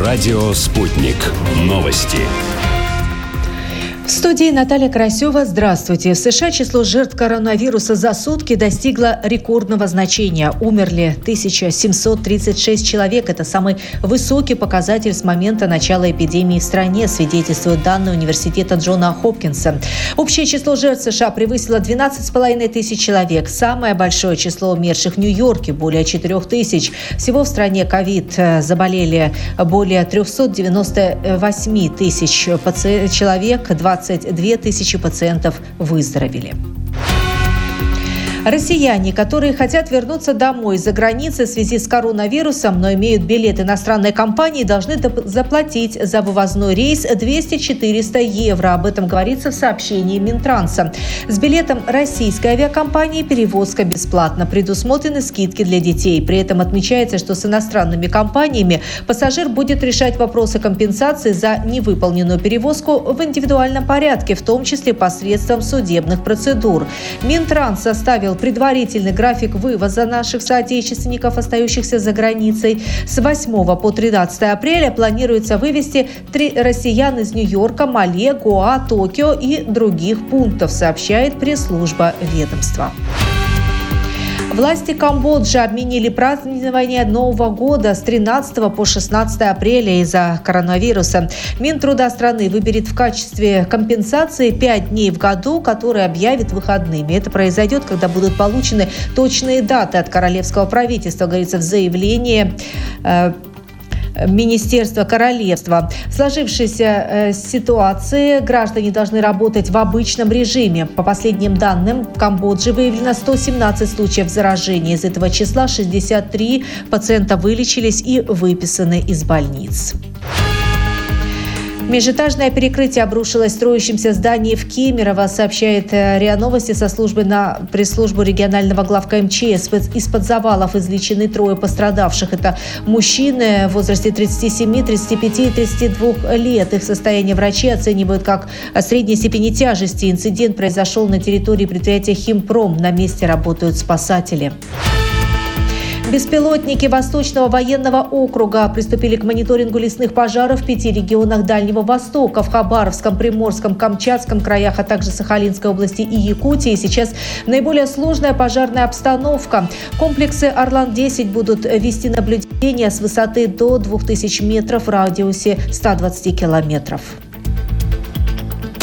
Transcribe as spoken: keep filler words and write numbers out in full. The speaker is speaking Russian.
Радио «Спутник». Новости. В студии Наталья Карасева. Здравствуйте. В США число жертв коронавируса за сутки достигло рекордного значения. Умерли тысяча семьсот тридцать шесть человек. Это самый высокий показатель с момента начала эпидемии в стране, свидетельствуют данные университета Джона Хопкинса. Общее число жертв США превысило двенадцать с половиной тысяч человек. Самое большое число умерших в Нью-Йорке – более четырех тысяч. Всего в стране ковид заболели более триста девяносто восемь тысяч человек. двадцать две тысячи пациентов выздоровели. Россияне, которые хотят вернуться домой из-за границы в связи с коронавирусом, но имеют билет иностранной компании, должны заплатить за вывозной рейс двести-четыреста евро. Об этом говорится в сообщении Минтранса. С билетом российской авиакомпании перевозка бесплатна. Предусмотрены скидки для детей. При этом отмечается, что с иностранными компаниями пассажир будет решать вопросы компенсации за невыполненную перевозку в индивидуальном порядке, в том числе посредством судебных процедур. Минтранс составил предварительный график вывоза наших соотечественников, остающихся за границей. С восьмого по тринадцатое апреля планируется вывести три россиян из Нью-Йорка, Мале, Гоа, Токио и других пунктов, сообщает пресс-служба ведомства. Власти Камбоджи отменили празднование Нового года с тринадцатого по шестнадцатое апреля из-за коронавируса. Минтруда страны выберет в качестве компенсации пять дней в году, которые объявит выходными. Это произойдет, когда будут получены точные даты от королевского правительства, говорится в заявлении э, Министерства королевства. В сложившейся э, ситуации граждане должны работать в обычном режиме. По последним данным, в Камбодже выявлено сто семнадцать случаев заражения. Из этого числа шестьдесят три пациента вылечились и выписаны из больниц. Межэтажное перекрытие обрушилось в строящемся здании в Кемерово, сообщает РИА Новости со службы на пресс-службу регионального главка МЧС. Из-под завалов извлечены трое пострадавших. Это мужчины в возрасте тридцати семи, тридцати пяти и тридцати двух лет. Их состояние врачи оценивают как средней степени тяжести. Инцидент произошел на территории предприятия «Химпром». На месте работают спасатели. Беспилотники Восточного военного округа приступили к мониторингу лесных пожаров в пяти регионах Дальнего Востока. В Хабаровском, Приморском, Камчатском краях, а также Сахалинской области и Якутии сейчас наиболее сложная пожарная обстановка. Комплексы «Орлан-десять» будут вести наблюдение с высоты до двух тысяч метров в радиусе ста двадцати километров.